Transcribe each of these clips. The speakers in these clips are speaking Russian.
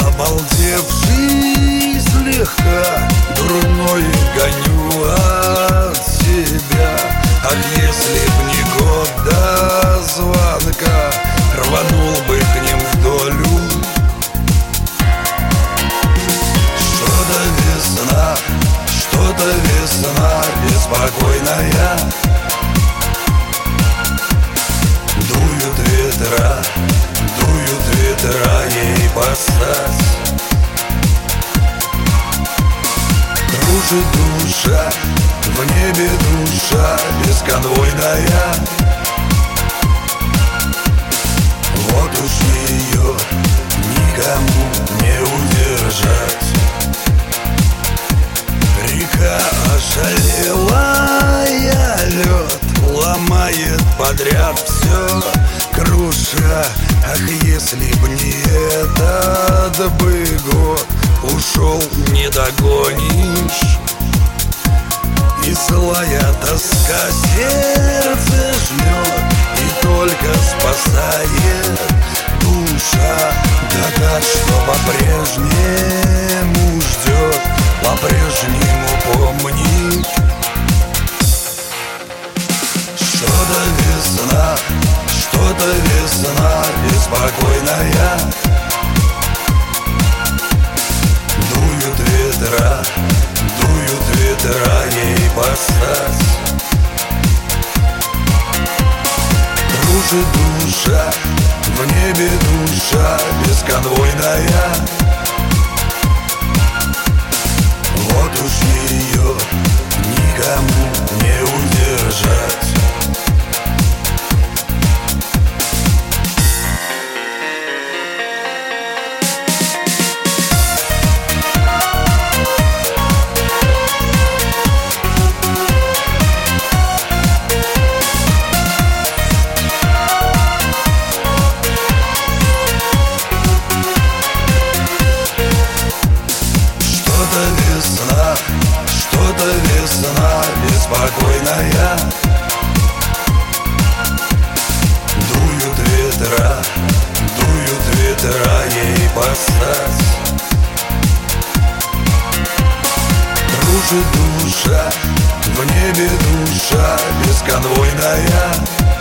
Обалдевший слегка, дурной гоню от себя. Ах, если б не год до звонка, рванул бы к ним в долю. Что-то весна беспокойная. Дуют ветра ей постать. Кружит душа, в небе душа бесконвойная. Вот уж ее никому не удержать. Река ошалелая, лед ломает подряд все, круша. Ах, если б не этот бы год, ушел не догонишь. И злая тоска сердце жмет, и только спасает душа. Да так, что по-прежнему ждет, по-прежнему помнит. Что-то весна беспокойная. Дуют ветра ей постать. Кружит душа, в небе душа бесконвойная. Вот уж ее никому не удержать. Что-то весна беспокойная. Дуют ветра ей постать. Кружит душа, в небе душа бесконвойная.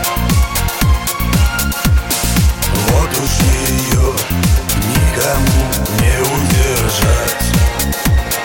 Вот уж ее никому не удержать.